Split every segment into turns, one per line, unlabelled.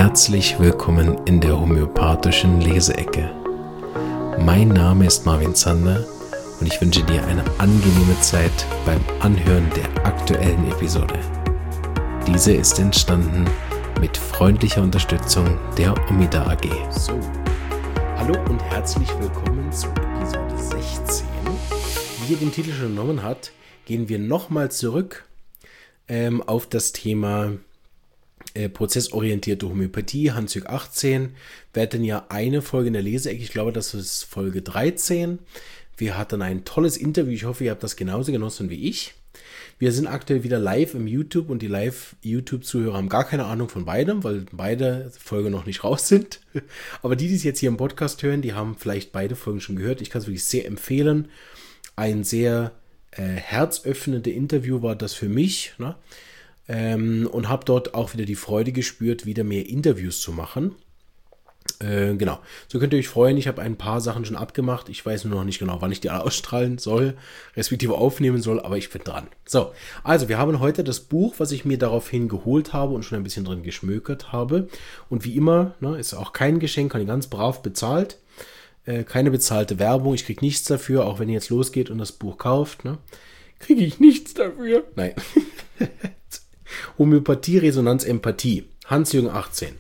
herzlich willkommen in der homöopathischen Leseecke. Mein Name ist Marvin Zander und ich wünsche dir eine angenehme Zeit beim Anhören der aktuellen Episode. Diese ist entstanden mit freundlicher Unterstützung der Omida AG. So, hallo und herzlich willkommen zu Episode 16. Wie ihr den Titel schon entnommen habt, gehen wir nochmal zurück auf das Thema prozessorientierte Homöopathie, Handzug 18. Wir hatten ja eine Folge in der Leseecke, ich glaube, das ist Folge 13. Wir hatten ein tolles Interview, ich hoffe, ihr habt das genauso genossen wie ich. Wir sind aktuell wieder live im YouTube und die Live-YouTube-Zuhörer haben gar keine Ahnung von beidem, weil beide Folgen noch nicht raus sind. Aber die es jetzt hier im Podcast hören, die haben vielleicht beide Folgen schon gehört. Ich kann es wirklich sehr empfehlen. Ein sehr herzöffnendes Interview war das für mich, ne? Und habe dort auch wieder die Freude gespürt, wieder mehr Interviews zu machen. Genau, so könnt ihr euch freuen. Ich habe ein paar Sachen schon abgemacht. Ich weiß nur noch nicht genau, wann ich die alle ausstrahlen soll, respektive aufnehmen soll, aber ich bin dran. So, also wir haben heute das Buch, was ich mir daraufhin geholt habe und schon ein bisschen drin geschmökert habe. Und wie immer, ne, ist auch kein Geschenk, kann ich ganz brav bezahlt. Keine bezahlte Werbung, ich kriege nichts dafür, auch wenn ihr jetzt losgeht und das Buch kauft. Ne, kriege ich nichts dafür. Nein. Homöopathie, Resonanz, Empathie. Handzügen 18.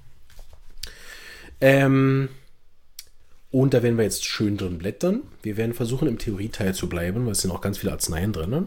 Und da werden wir jetzt schön drin blättern. Wir werden versuchen, im Theorieteil zu bleiben, weil es sind auch ganz viele Arzneien drin.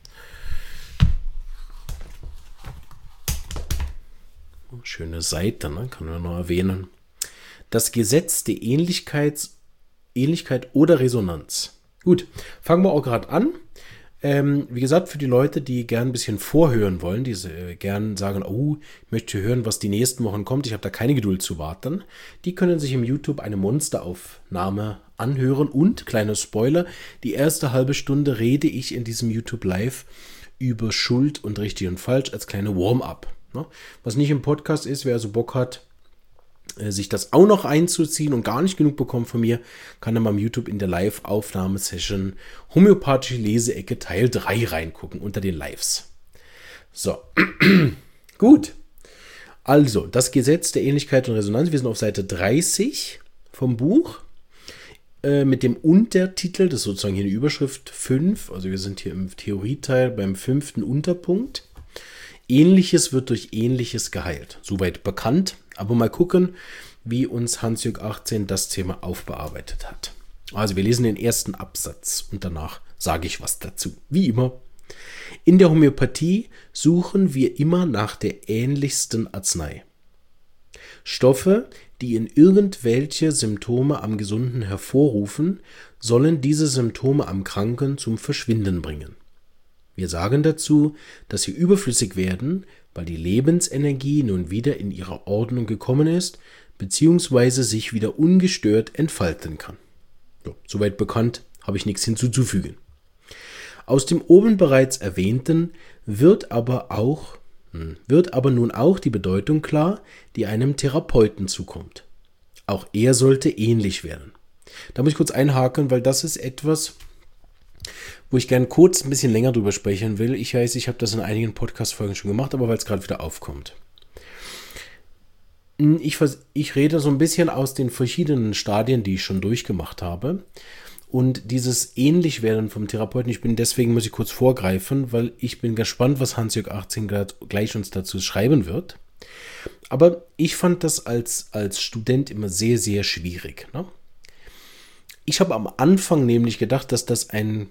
Schöne Seite, ne? Kann man noch erwähnen. Das Gesetz der Ähnlichkeit oder Resonanz. Gut, fangen wir auch gerade an. Wie gesagt, für die Leute, die gern ein bisschen vorhören wollen, die gern sagen, oh, ich möchte hören, was die nächsten Wochen kommt, ich habe da keine Geduld zu warten, die können sich im YouTube eine Monsteraufnahme anhören und, kleiner Spoiler, die erste halbe Stunde rede ich in diesem YouTube Live über Schuld und richtig und falsch als kleine Warm-up. Ne? Was nicht im Podcast ist, wer also Bock hat, sich das auch noch einzuziehen und gar nicht genug bekommt von mir, kann dann beim YouTube in der Live-Aufnahmesession Homöopathische Leseecke Teil 3 reingucken unter den Lives. So, gut. Also, das Gesetz der Ähnlichkeit und Resonanz. Wir sind auf Seite 30 vom Buch mit dem Untertitel, das ist sozusagen hier eine Überschrift 5, also wir sind hier im Theorieteil beim 5. Unterpunkt. Ähnliches wird durch Ähnliches geheilt. Soweit bekannt. Aber mal gucken, wie uns Handzug 18 das Thema aufbearbeitet hat. Also wir lesen den ersten Absatz und danach sage ich was dazu. Wie immer. In der Homöopathie suchen wir immer nach der ähnlichsten Arznei. Stoffe, die in irgendwelche Symptome am Gesunden hervorrufen, sollen diese Symptome am Kranken zum Verschwinden bringen. Wir sagen dazu, dass sie überflüssig werden, weil die Lebensenergie nun wieder in ihre Ordnung gekommen ist, beziehungsweise sich wieder ungestört entfalten kann. Ja, soweit bekannt, habe ich nichts hinzuzufügen. Aus dem oben bereits Erwähnten wird aber nun auch die Bedeutung klar, die einem Therapeuten zukommt. Auch er sollte ähnlich werden. Da muss ich kurz einhaken, weil das ist etwas, wo ich gerne kurz ein bisschen länger drüber sprechen will. Ich weiß, ich habe das in einigen Podcast-Folgen schon gemacht, aber weil es gerade wieder aufkommt. Ich rede so ein bisschen aus den verschiedenen Stadien, die ich schon durchgemacht habe. Und dieses Ähnlichwerden vom Therapeuten, deswegen muss ich kurz vorgreifen, weil ich bin gespannt, was Handzug 18 gleich uns dazu schreiben wird. Aber ich fand das als Student immer sehr, sehr schwierig. Ne? Ich habe am Anfang nämlich gedacht, dass das ein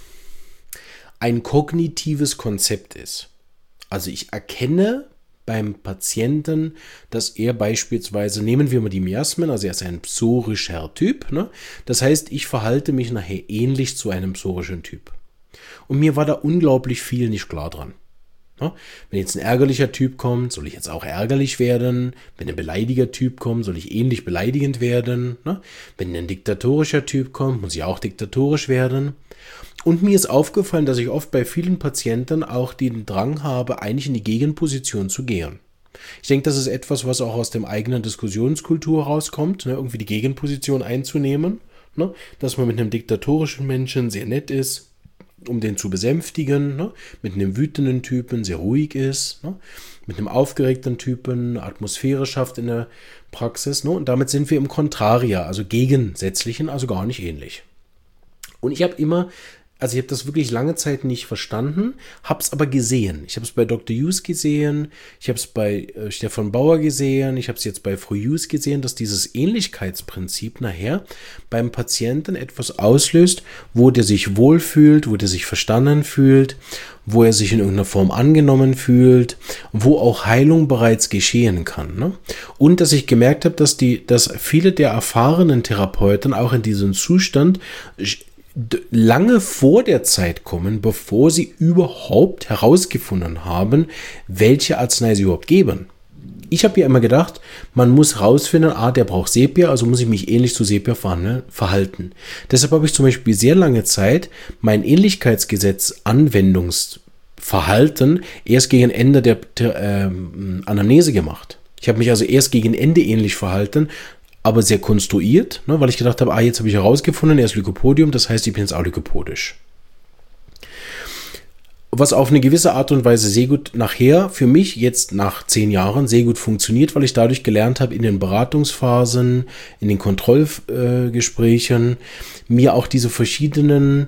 kognitives Konzept ist. Also ich erkenne beim Patienten, dass er beispielsweise, nehmen wir mal die Miasmen, also er ist ein psorischer Typ, ne? Das heißt, ich verhalte mich nachher ähnlich zu einem psorischen Typ. Und mir war da unglaublich viel nicht klar dran. Ne? Wenn jetzt ein ärgerlicher Typ kommt, soll ich jetzt auch ärgerlich werden? Wenn ein beleidiger Typ kommt, soll ich ähnlich beleidigend werden? Ne? Wenn ein diktatorischer Typ kommt, muss ich auch diktatorisch werden? Und mir ist aufgefallen, dass ich oft bei vielen Patienten auch den Drang habe, eigentlich in die Gegenposition zu gehen. Ich denke, das ist etwas, was auch aus dem eigenen Diskussionskultur rauskommt, ne? Irgendwie die Gegenposition einzunehmen, ne? Dass man mit einem diktatorischen Menschen sehr nett ist, um den zu besänftigen, ne? Mit einem wütenden Typen, sehr ruhig ist, ne? Mit einem aufgeregten Typen, eine Atmosphäre schafft in der Praxis, ne? Und damit sind wir im Kontraria, also gegensätzlichen, also gar nicht ähnlich. Und ich habe das wirklich lange Zeit nicht verstanden, habe es aber gesehen. Ich habe es bei Dr. Hughes gesehen, ich habe es bei Stefan Bauer gesehen, ich habe es jetzt bei Frau Hughes gesehen, dass dieses Ähnlichkeitsprinzip nachher beim Patienten etwas auslöst, wo der sich wohlfühlt, wo der sich verstanden fühlt, wo er sich in irgendeiner Form angenommen fühlt, wo auch Heilung bereits geschehen kann. Ne? Und dass ich gemerkt habe, dass viele der erfahrenen Therapeuten auch in diesem Zustand lange vor der Zeit kommen, bevor sie überhaupt herausgefunden haben, welche Arznei sie überhaupt geben. Ich habe ja immer gedacht, man muss rausfinden, der braucht Sepia, also muss ich mich ähnlich zu Sepia verhalten. Deshalb habe ich zum Beispiel sehr lange Zeit mein Ähnlichkeitsgesetz Anwendungsverhalten erst gegen Ende der Anamnese gemacht. Ich habe mich also erst gegen Ende ähnlich verhalten, aber sehr konstruiert, ne, weil ich gedacht habe, jetzt habe ich herausgefunden, er ist Lycopodium, das heißt, ich bin jetzt auch lycopodisch. Was auf eine gewisse Art und Weise sehr gut nachher für mich jetzt nach 10 Jahren sehr gut funktioniert, weil ich dadurch gelernt habe, in den Beratungsphasen, in den Kontrollgesprächen, mir auch diese verschiedenen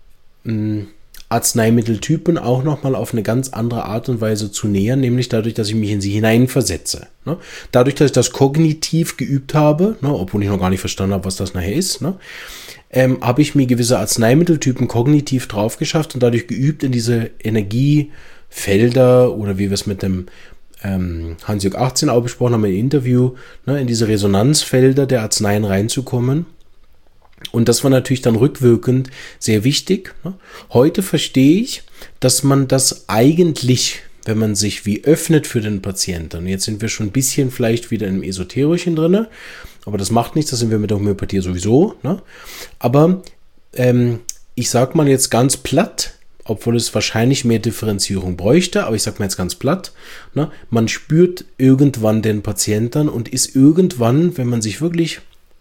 Arzneimitteltypen auch nochmal auf eine ganz andere Art und Weise zu nähern, nämlich dadurch, dass ich mich in sie hineinversetze. Ne? Dadurch, dass ich das kognitiv geübt habe, ne, obwohl ich noch gar nicht verstanden habe, was das nachher ist, ne, habe ich mir gewisse Arzneimitteltypen kognitiv drauf geschafft und dadurch geübt, in diese Energiefelder oder wie wir es mit dem Hans-Jörg 18 auch besprochen haben im Interview, ne, in diese Resonanzfelder der Arzneien reinzukommen. Und das war natürlich dann rückwirkend sehr wichtig. Heute verstehe ich, dass man das eigentlich, wenn man sich wie öffnet für den Patienten, jetzt sind wir schon ein bisschen vielleicht wieder im Esoterischen drin, aber das macht nichts, das sind wir mit der Homöopathie sowieso. Ne? Aber ich sage mal jetzt ganz platt, obwohl es wahrscheinlich mehr Differenzierung bräuchte, aber ich sage mal jetzt ganz platt, ne? Man spürt irgendwann den Patienten und ist irgendwann, wenn man sich wirklich,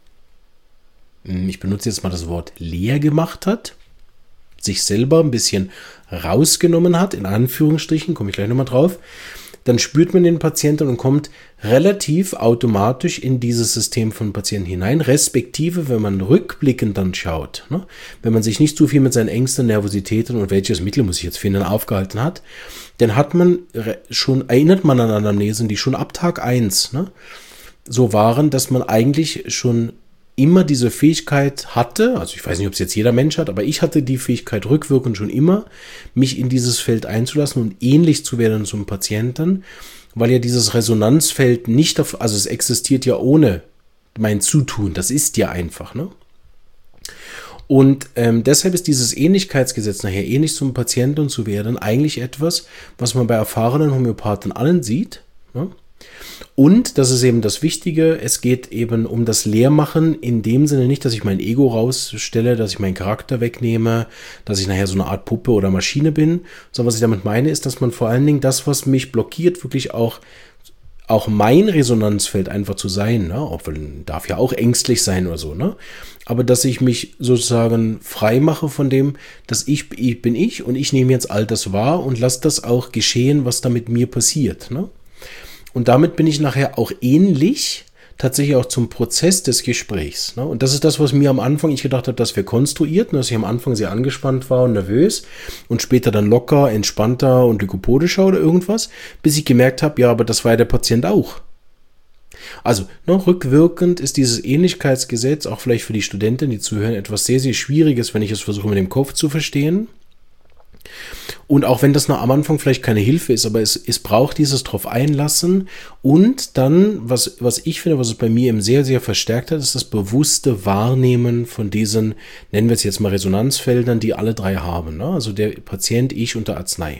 ich benutze jetzt mal das Wort leer gemacht hat, sich selber ein bisschen rausgenommen hat, in Anführungsstrichen, komme ich gleich nochmal drauf, dann spürt man den Patienten und kommt relativ automatisch in dieses System von Patienten hinein, respektive, wenn man rückblickend dann schaut, ne, wenn man sich nicht zu viel mit seinen Ängsten, Nervositäten und welches Mittel muss ich jetzt finden, aufgehalten hat, dann erinnert man an Anamnesen, die schon ab Tag 1 so waren, dass man eigentlich schon immer diese Fähigkeit hatte, also ich weiß nicht, ob es jetzt jeder Mensch hat, aber ich hatte die Fähigkeit rückwirkend schon immer, mich in dieses Feld einzulassen und ähnlich zu werden zum Patienten, weil ja dieses Resonanzfeld nicht, also es existiert ja ohne mein Zutun, das ist ja einfach, ne? Und deshalb ist dieses Ähnlichkeitsgesetz nachher ähnlich zum Patienten zu werden eigentlich etwas, was man bei erfahrenen Homöopathen allen sieht, ne? Und, das ist eben das Wichtige, es geht eben um das Leermachen in dem Sinne nicht, dass ich mein Ego rausstelle, dass ich meinen Charakter wegnehme, dass ich nachher so eine Art Puppe oder Maschine bin, sondern was ich damit meine, ist, dass man vor allen Dingen das, was mich blockiert, wirklich auch mein Resonanzfeld einfach zu sein, ne? Obwohl, darf ja auch ängstlich sein oder so, ne? Aber dass ich mich sozusagen frei mache von dem, dass ich bin ich und ich nehme jetzt all das wahr und lasse das auch geschehen, was da mit mir passiert, ne? Und damit bin ich nachher auch ähnlich tatsächlich auch zum Prozess des Gesprächs. Ne? Und das ist das, was mir am Anfang, ich gedacht habe, das wäre konstruiert, dass ich am Anfang sehr angespannt war und nervös und später dann locker, entspannter und lycopodischer oder irgendwas, bis ich gemerkt habe, ja, aber das war ja der Patient auch. Also, rückwirkend ist dieses Ähnlichkeitsgesetz auch vielleicht für die Studenten, die zuhören, etwas sehr, sehr Schwieriges, wenn ich es versuche mit dem Kopf zu verstehen. Und auch wenn das noch am Anfang vielleicht keine Hilfe ist, aber es braucht dieses drauf einlassen und dann, was ich finde, was es bei mir eben sehr, sehr verstärkt hat, ist das bewusste Wahrnehmen von diesen, nennen wir es jetzt mal Resonanzfeldern, die alle drei haben, ne? Also der Patient, ich und der Arznei.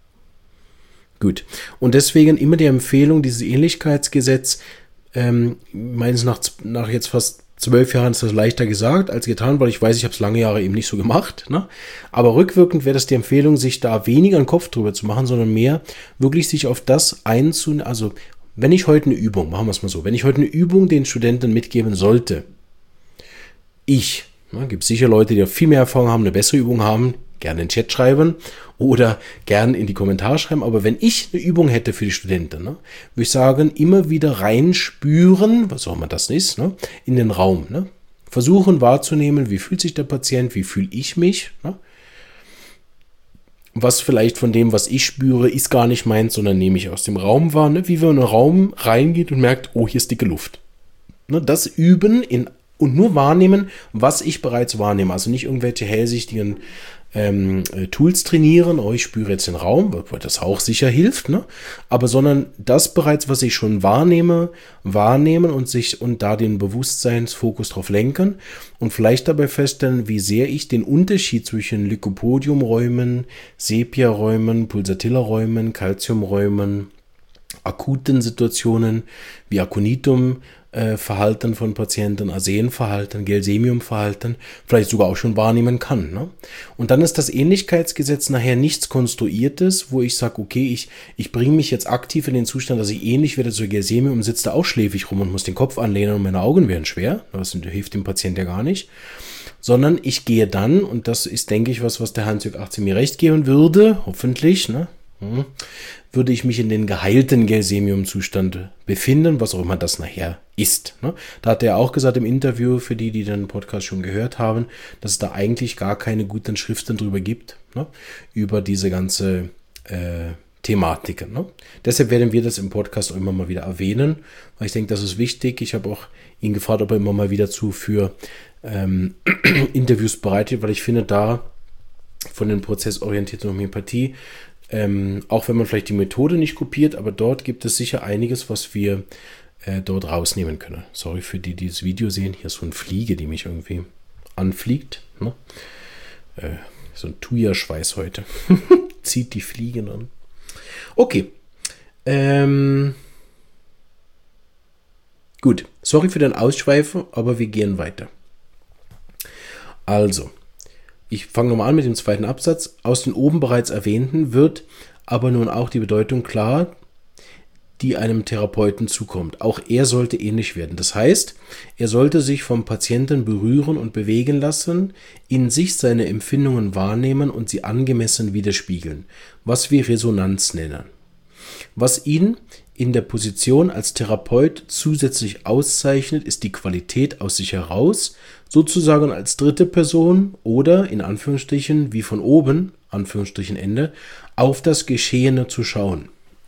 Gut. Und deswegen immer die Empfehlung, dieses Ähnlichkeitsgesetz, meines nach jetzt fast 12 Jahren ist das leichter gesagt als getan, weil ich weiß, ich habe es lange Jahre eben nicht so gemacht. Ne? Aber rückwirkend wäre das die Empfehlung, sich da weniger einen Kopf drüber zu machen, sondern mehr wirklich sich auf das einzunehmen. Also wenn ich heute eine Übung, machen wir es mal so, wenn ich heute eine Übung den Studenten mitgeben sollte, gibt es sicher Leute, die viel mehr Erfahrung haben, eine bessere Übung haben, gerne in den Chat schreiben oder gerne in die Kommentare schreiben. Aber wenn ich eine Übung hätte für die Studenten, ne, würde ich sagen, immer wieder reinspüren, was auch immer das ist, ne, in den Raum. Ne. Versuchen wahrzunehmen, wie fühlt sich der Patient, wie fühle ich mich. Ne. Was vielleicht von dem, was ich spüre, ist gar nicht meins, sondern nehme ich aus dem Raum wahr. Ne, wie wenn man in einen Raum reingeht und merkt, oh, hier ist dicke Luft. Ne, das üben und nur wahrnehmen, was ich bereits wahrnehme. Also nicht irgendwelche hellsichtigen Tools trainieren, oh, ich spüre jetzt den Raum, weil das auch sicher hilft, ne? Aber sondern das bereits, was ich schon wahrnehmen und da den Bewusstseinsfokus drauf lenken und vielleicht dabei feststellen, wie sehr ich den Unterschied zwischen Lycopodium-Räumen, Sepia-Räumen, Pulsatilla-Räumen, Calcium-Räumen, akuten Situationen wie Aconitum-Verhalten von Patienten, Arsenverhalten, Gelsemium-Verhalten vielleicht sogar auch schon wahrnehmen kann. Ne? Und dann ist das Ähnlichkeitsgesetz nachher nichts Konstruiertes, wo ich sage, okay, ich bringe mich jetzt aktiv in den Zustand, dass ich ähnlich werde zu Gelsemium und sitze da auch schläfig rum und muss den Kopf anlehnen und meine Augen werden schwer. Das hilft dem Patienten ja gar nicht. Sondern ich gehe dann, und das ist, denke ich, was der Hans-Jörg 18 mir recht geben würde, hoffentlich, ne? Würde ich mich in den geheilten Gelsemium-Zustand befinden, was auch immer das nachher ist. Ne? Da hat er auch gesagt im Interview, für die den Podcast schon gehört haben, dass es da eigentlich gar keine guten Schriften drüber gibt, ne? Über diese ganze Thematiken. Ne? Deshalb werden wir das im Podcast auch immer mal wieder erwähnen, weil ich denke, das ist wichtig. Ich habe auch ihn gefragt, ob er immer mal wieder für Interviews bereitet, weil ich finde, da von den prozessorientierten Homöopathie, auch wenn man vielleicht die Methode nicht kopiert, aber dort gibt es sicher einiges, was wir dort rausnehmen können. Sorry für die das Video sehen. Hier ist so eine Fliege, die mich irgendwie anfliegt. Ne? So ein Thuja-Schweiß heute. Zieht die Fliegen an. Okay. Gut. Sorry für den Ausschweifen, aber wir gehen weiter. Also. Ich fange nochmal an mit dem zweiten Absatz. Aus den oben bereits erwähnten wird aber nun auch die Bedeutung klar, die einem Therapeuten zukommt. Auch er sollte ähnlich werden. Das heißt, er sollte sich vom Patienten berühren und bewegen lassen, in sich seine Empfindungen wahrnehmen und sie angemessen widerspiegeln, was wir Resonanz nennen. Was ihn in der Position als Therapeut zusätzlich auszeichnet, ist die Qualität aus sich heraus, sozusagen als dritte Person oder, in Anführungsstrichen, wie von oben, Anführungsstrichen Ende, auf das Geschehene zu schauen.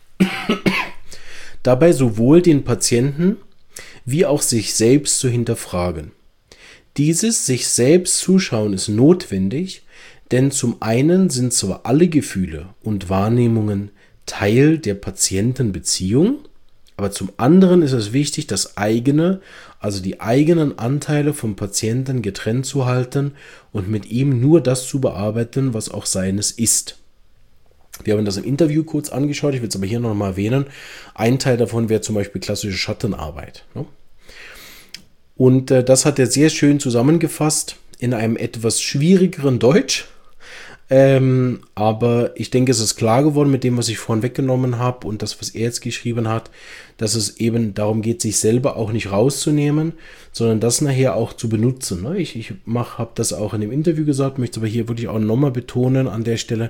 Dabei sowohl den Patienten wie auch sich selbst zu hinterfragen. Dieses sich selbst zuschauen ist notwendig, denn zum einen sind zwar alle Gefühle und Wahrnehmungen Teil der Patientenbeziehung, aber zum anderen ist es wichtig, das eigene, also die eigenen Anteile vom Patienten getrennt zu halten und mit ihm nur das zu bearbeiten, was auch seines ist. Wir haben das im Interview kurz angeschaut, ich will es aber hier noch mal erwähnen. Ein Teil davon wäre zum Beispiel klassische Schattenarbeit. Ne? Und das hat er sehr schön zusammengefasst in einem etwas schwierigeren Deutsch. Aber ich denke, es ist klar geworden mit dem, was ich vorhin weggenommen habe und das, was er jetzt geschrieben hat, dass es eben darum geht, sich selber auch nicht rauszunehmen, sondern das nachher auch zu benutzen. Ne? Ich habe das auch in dem Interview gesagt, möchte aber hier wirklich auch nochmal betonen an der Stelle,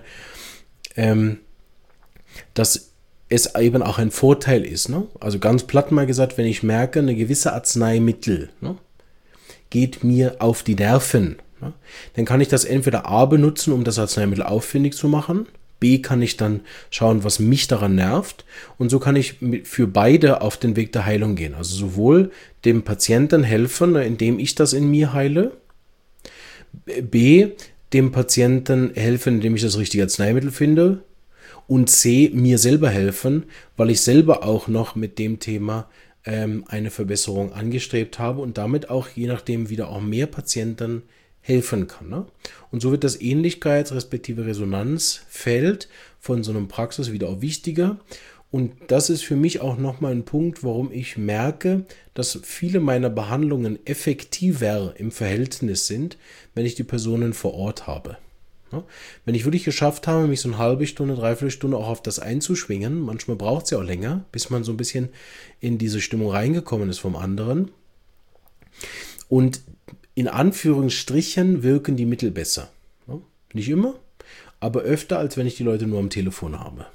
dass es eben auch ein Vorteil ist. Ne? Also ganz platt mal gesagt, wenn ich merke, eine gewisse Arzneimittel, ne, geht mir auf die Nerven, dann kann ich das entweder A benutzen, um das Arzneimittel auffindig zu machen. B kann ich dann schauen, was mich daran nervt. Und so kann ich für beide auf den Weg der Heilung gehen. Also sowohl dem Patienten helfen, indem ich das in mir heile. B, dem Patienten helfen, indem ich das richtige Arzneimittel finde. Und C, mir selber helfen, weil ich selber auch noch mit dem Thema eine Verbesserung angestrebt habe und damit auch je nachdem wieder auch mehr Patienten helfen kann. Ne? Und so wird das Ähnlichkeits- respektive Resonanzfeld von so einem Praxis wieder auch wichtiger. Und das ist für mich auch nochmal ein Punkt, warum ich merke, dass viele meiner Behandlungen effektiver im Verhältnis sind, wenn ich die Personen vor Ort habe. Ne? Wenn ich wirklich geschafft habe, mich so eine halbe Stunde, dreiviertel Stunde auch auf das einzuschwingen, manchmal braucht es ja auch länger, bis man so ein bisschen in diese Stimmung reingekommen ist vom anderen. Und in Anführungsstrichen wirken die Mittel besser. Nicht immer, aber öfter, als wenn ich die Leute nur am Telefon habe.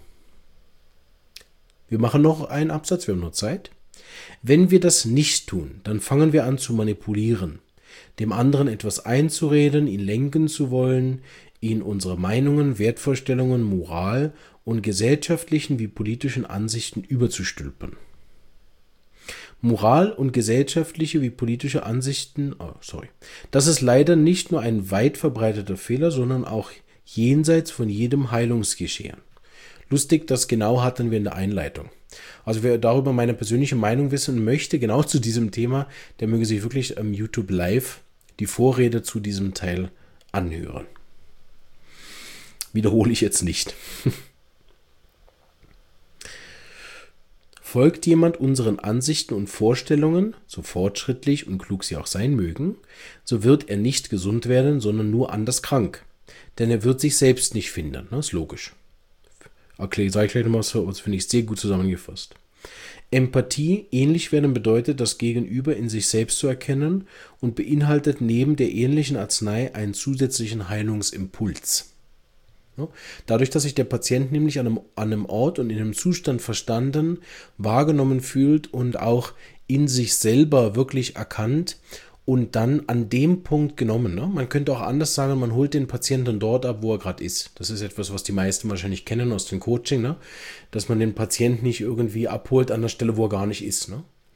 Wir machen noch einen Absatz, wir haben noch Zeit. Wenn wir das nicht tun, dann fangen wir an zu manipulieren, dem anderen etwas einzureden, ihn lenken zu wollen, ihn unsere Meinungen, Wertvorstellungen, Moral und gesellschaftlichen wie politischen Ansichten überzustülpen. Moral und gesellschaftliche wie politische Ansichten, das ist leider nicht nur ein weit verbreiteter Fehler, sondern auch jenseits von jedem Heilungsgeschehen. Lustig, das genau hatten wir in der Einleitung. Also wer darüber meine persönliche Meinung wissen möchte, genau zu diesem Thema, der möge sich wirklich am YouTube Live die Vorrede zu diesem Teil anhören. Wiederhole ich jetzt nicht. Folgt jemand unseren Ansichten und Vorstellungen, so fortschrittlich und klug sie auch sein mögen, so wird er nicht gesund werden, sondern nur anders krank. Denn er wird sich selbst nicht finden. Das ist logisch. Okay, sage ich gleich nochmal so, das finde ich sehr gut zusammengefasst. Empathie, ähnlich werden bedeutet, das Gegenüber in sich selbst zu erkennen und beinhaltet neben der ähnlichen Arznei einen zusätzlichen Heilungsimpuls. Dadurch, dass sich der Patient nämlich an einem Ort und in einem Zustand verstanden, wahrgenommen fühlt und auch in sich selber wirklich erkannt und dann an dem Punkt genommen. Man könnte auch anders sagen, man holt den Patienten dort ab, wo er gerade ist. Das ist etwas, was die meisten wahrscheinlich kennen aus dem Coaching, dass man den Patienten nicht irgendwie abholt an der Stelle, wo er gar nicht ist.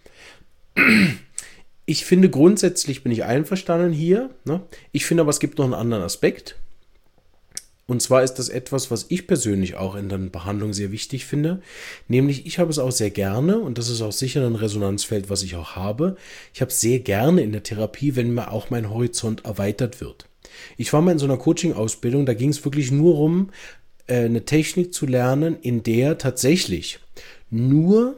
Ich finde grundsätzlich, bin ich einverstanden hier. Ich finde aber, es gibt noch einen anderen Aspekt. Und zwar ist das etwas, was ich persönlich auch in der Behandlung sehr wichtig finde. Nämlich, ich habe es auch sehr gerne, und das ist auch sicher ein Resonanzfeld, was ich auch habe. Ich habe es sehr gerne in der Therapie, wenn mir auch mein Horizont erweitert wird. Ich war mal in so einer Coaching-Ausbildung, da ging es wirklich nur um, eine Technik zu lernen, in der tatsächlich nur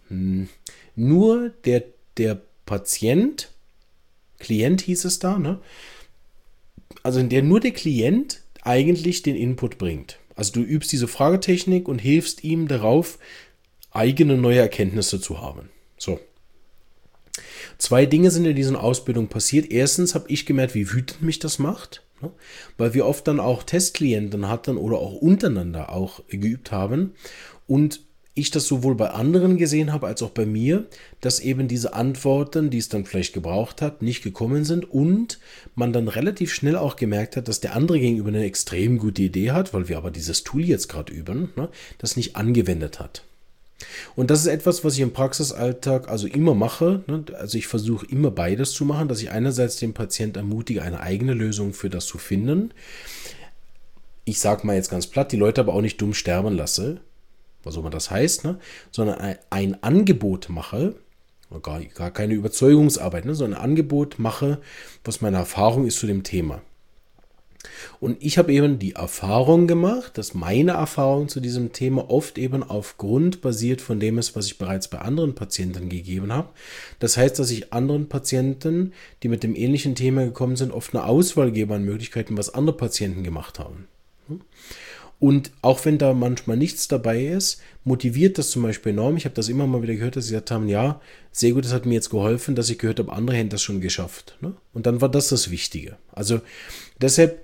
der Klient hieß es da, also in der nur der Klient eigentlich den Input bringt. Also du übst diese Fragetechnik und hilfst ihm darauf, eigene neue Erkenntnisse zu haben. So. 2 Dinge sind in dieser Ausbildung passiert. Erstens habe ich gemerkt, wie wütend mich das macht, weil wir oft dann auch Testklienten hatten oder auch untereinander auch geübt haben und ich das sowohl bei anderen gesehen habe, als auch bei mir, dass eben diese Antworten, die es dann vielleicht gebraucht hat, nicht gekommen sind und man dann relativ schnell auch gemerkt hat, dass der andere gegenüber eine extrem gute Idee hat, weil wir aber dieses Tool jetzt gerade üben, das nicht angewendet hat. Und das ist etwas, was ich im Praxisalltag also immer mache, also ich versuche immer beides zu machen, dass ich einerseits den Patienten ermutige, eine eigene Lösung für das zu finden. Ich sage mal jetzt ganz platt, die Leute aber auch nicht dumm sterben lasse, was auch immer das heißt, sondern ein Angebot mache, gar keine Überzeugungsarbeit, sondern ein Angebot mache, was meine Erfahrung ist zu dem Thema. Und ich habe eben die Erfahrung gemacht, dass meine Erfahrung zu diesem Thema oft eben aufgrund basiert von dem ist, was ich bereits bei anderen Patienten gegeben habe. Das heißt, dass ich anderen Patienten, die mit dem ähnlichen Thema gekommen sind, oft eine Auswahl gebe an Möglichkeiten, was andere Patienten gemacht haben. Und auch wenn da manchmal nichts dabei ist, motiviert das zum Beispiel enorm. Ich habe das immer mal wieder gehört, dass sie gesagt haben, ja, sehr gut, das hat mir jetzt geholfen, dass ich gehört habe, andere hätten das schon geschafft. Und dann war das Wichtige. Also deshalb,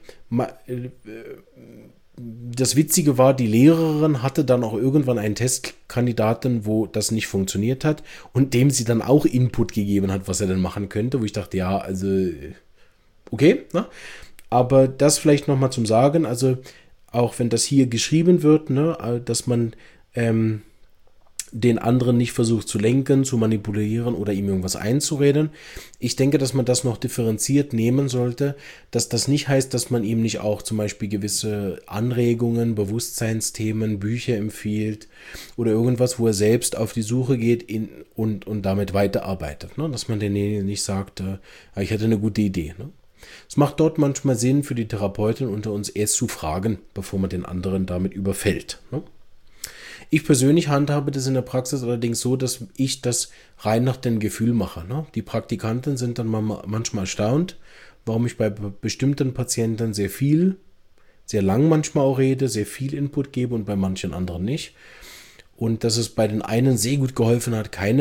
das Witzige war, die Lehrerin hatte dann auch irgendwann einen Testkandidaten, wo das nicht funktioniert hat und dem sie dann auch Input gegeben hat, was er denn machen könnte, wo ich dachte, ja, also okay, aber das vielleicht nochmal zum Sagen, also auch wenn das hier geschrieben wird, dass man den anderen nicht versucht zu lenken, zu manipulieren oder ihm irgendwas einzureden. Ich denke, dass man das noch differenziert nehmen sollte, dass das nicht heißt, dass man ihm nicht auch zum Beispiel gewisse Anregungen, Bewusstseinsthemen, Bücher empfiehlt oder irgendwas, wo er selbst auf die Suche geht und damit weiterarbeitet. Dass man denen nicht sagt, ich hatte eine gute Idee. Es macht dort manchmal Sinn für die Therapeutin unter uns erst zu fragen, bevor man den anderen damit überfällt. Ich persönlich handhabe das in der Praxis allerdings so, dass ich das rein nach dem Gefühl mache. Die Praktikanten sind dann manchmal erstaunt, warum ich bei bestimmten Patienten sehr lang manchmal auch rede, sehr viel Input gebe und bei manchen anderen nicht. Und dass es bei den einen sehr gut geholfen hat, keine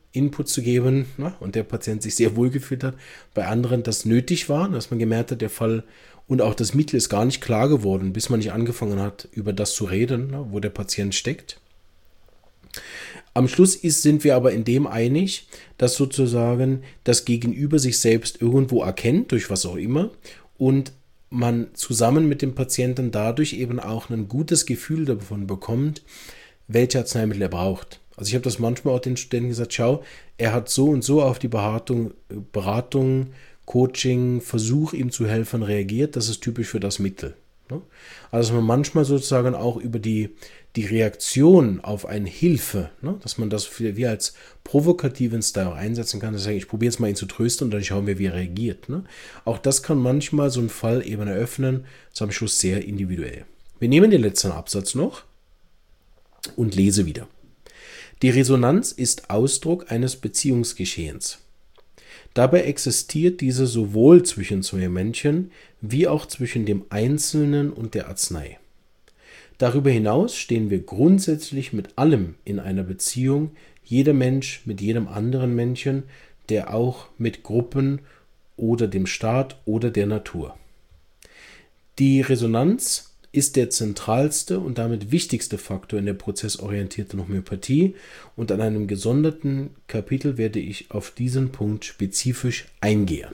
Input zu geben, ne, und der Patient sich sehr wohl gefühlt hat, bei anderen das nötig war, dass man gemerkt hat, der Fall und auch das Mittel ist gar nicht klar geworden, bis man nicht angefangen hat, über das zu reden, ne, wo der Patient steckt. Am Schluss sind wir aber in dem einig, dass sozusagen das Gegenüber sich selbst irgendwo erkennt, durch was auch immer, und man zusammen mit dem Patienten dadurch eben auch ein gutes Gefühl davon bekommt, welche Arzneimittel er braucht. Also ich habe das manchmal auch den Studenten gesagt, schau, er hat so und so auf die Beratung, Coaching, Versuch ihm zu helfen, reagiert, das ist typisch für das Mittel. Also dass man manchmal sozusagen auch über die Reaktion auf eine Hilfe, dass man das wie als provokativen Style einsetzen kann, dass ich probiere jetzt mal ihn zu trösten und dann schauen wir, wie er reagiert. Auch das kann manchmal so einen Fall eben eröffnen, das ist am Schluss sehr individuell. Wir nehmen den letzten Absatz noch und lese wieder. Die Resonanz ist Ausdruck eines Beziehungsgeschehens. Dabei existiert diese sowohl zwischen zwei Menschen wie auch zwischen dem Einzelnen und der Arznei. Darüber hinaus stehen wir grundsätzlich mit allem in einer Beziehung, jeder Mensch mit jedem anderen Menschen, der auch mit Gruppen oder dem Staat oder der Natur. Die Resonanz ist der zentralste und damit wichtigste Faktor in der prozessorientierten Homöopathie und an einem gesonderten Kapitel werde ich auf diesen Punkt spezifisch eingehen.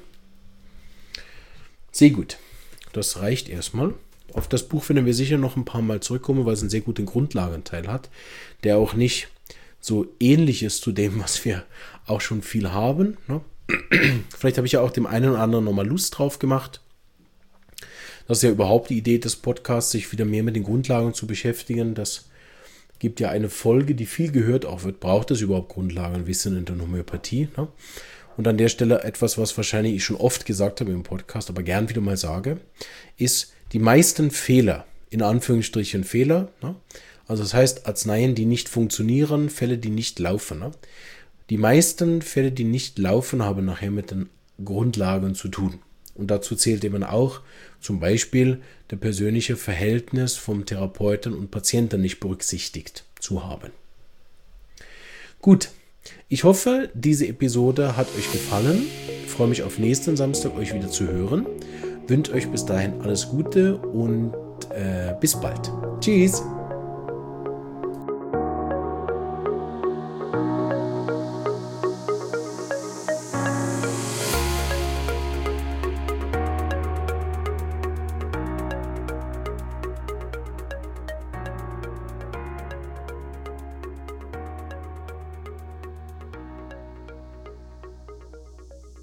Sehr gut, das reicht erstmal. Auf das Buch werden wir sicher noch ein paar Mal zurückkommen, weil es einen sehr guten Grundlagenteil hat, der auch nicht so ähnlich ist zu dem, was wir auch schon viel haben. Vielleicht habe ich ja auch dem einen oder anderen nochmal Lust drauf gemacht. Das ist ja überhaupt die Idee des Podcasts, sich wieder mehr mit den Grundlagen zu beschäftigen. Das gibt ja eine Folge, die viel gehört auch wird. Braucht es überhaupt Grundlagenwissen in der Homöopathie? Und an der Stelle etwas, was wahrscheinlich ich schon oft gesagt habe im Podcast, aber gern wieder mal sage, ist die meisten Fehler, in Anführungsstrichen Fehler, also das heißt Arzneien, die nicht funktionieren, Fälle, die nicht laufen. Die meisten Fälle, die nicht laufen, haben nachher mit den Grundlagen zu tun. Und dazu zählt eben auch zum Beispiel der persönliche Verhältnis vom Therapeuten und Patienten nicht berücksichtigt zu haben. Gut, ich hoffe, diese Episode hat euch gefallen. Ich freue mich auf nächsten Samstag, euch wieder zu hören. Wünsche euch bis dahin alles Gute und bis bald. Tschüss!